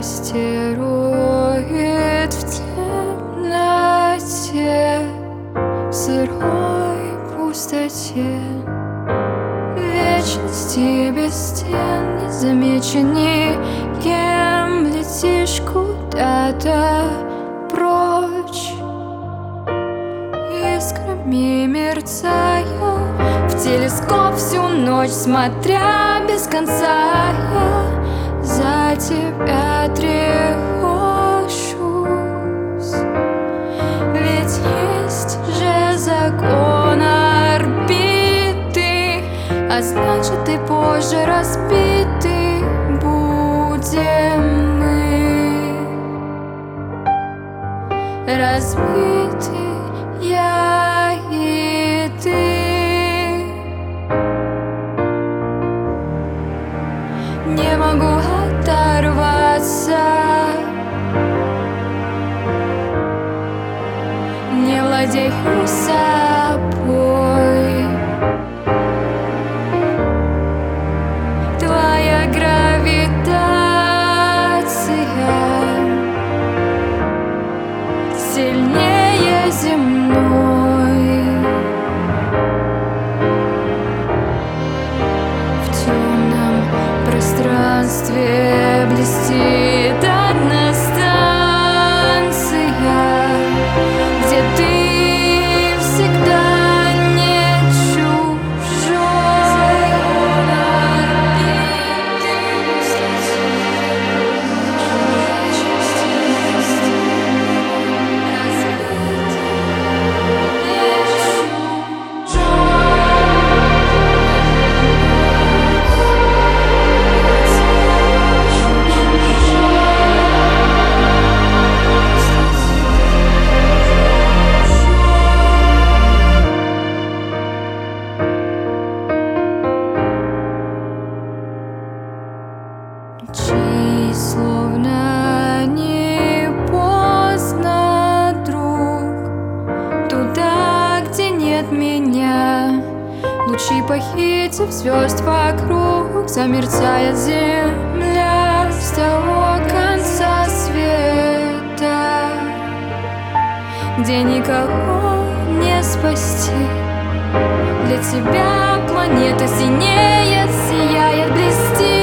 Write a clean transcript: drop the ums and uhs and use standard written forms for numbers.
счастье роет в темноте, в сырой пустоте, вечности без стен, незамечен никем, летишь куда-то прочь, искрами мерцая, в телескоп всю ночь смотря без конца. Я за тебя тревожусь, ведь есть же закон орбиты, а значит и позже разбиты будем мы, разбиты я и ты. Не могу оторваться, не владею собой. Твоя гравитация сильнее земной. В темном пространстве блестит одна станция, где ты всегда не чужой. Чей словно не поздно, друг, туда, где нет меня. Лучи, похитив звезд вокруг, замерцает земля с того конца света, где никого не спасти. Для тебя планета синеет, сияет, блестит.